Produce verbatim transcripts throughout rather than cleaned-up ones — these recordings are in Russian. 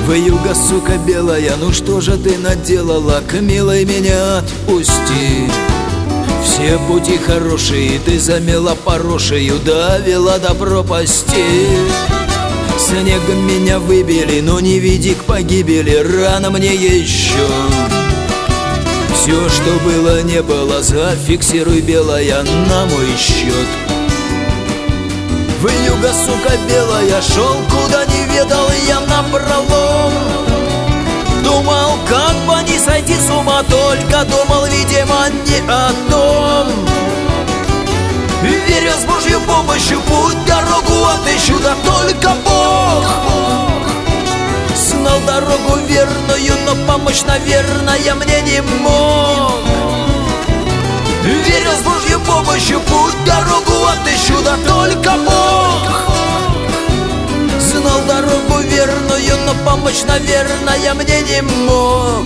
Вьюга, сука белая, ну что же ты наделала? К милой меня отпусти. Все пути хорошие ты замела порошею, довела до пропасти. Снегом меня выбили, но не веди к погибели, рано мне еще. Все, что было, не было, зафиксируй, белая, на мой счет. Вьюга, сука белая, шел куда не ведал я напролом. Думал, как бы не сойти с ума, только думал, видимо, не о том. Веря с Божью помощью, путь, дорогу отыщу, да только Бог знал дорогу верную, но помочь, наверное, мне не мог. Веря с Божью помощью, путь, дорогу отыщу, да только Бог знал дорогу верную, но помочь, наверное, мне не мог.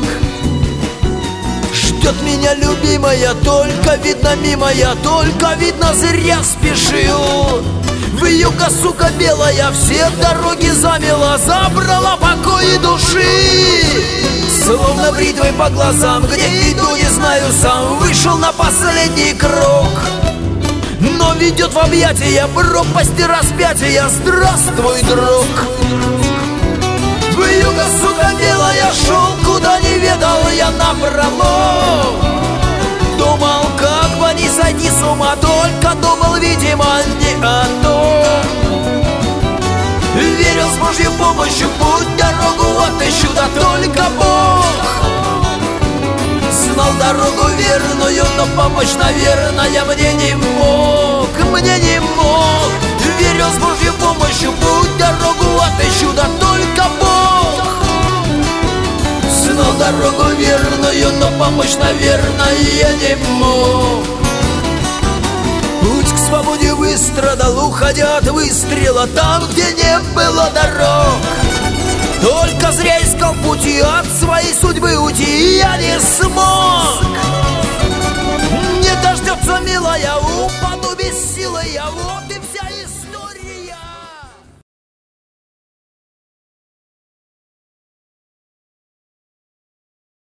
Ждет меня любимая, только видно мимая, только видно зря спешил. Вьюга, сука белая, все дороги замела, забрала покой и души. Словно бритвой по глазам, где иду, не знаю сам, вышел на последний круг. Но ведет в объятия пропасти распятия. Здравствуй, друг. Вьюга, сука белая, шел куда не ведал я напролом. Думал, как бы не сойти с ума, только думал, видимо, не о том. Верил с Божьей помощью, путь, дорогу отыщу, да только Бог знал дорогу верную, но помочь, наверное, мне не мог. Мне не мог. Верил с Божьей помощью, путь, дорогу отыщу, да только Бог знал дорогу верную, но помочь, наверное, не мог. Путь к свободе выстрадал, уходя от выстрела, там, где не было дорог. Только зря искал пути, от своей судьбы уйти я не смог.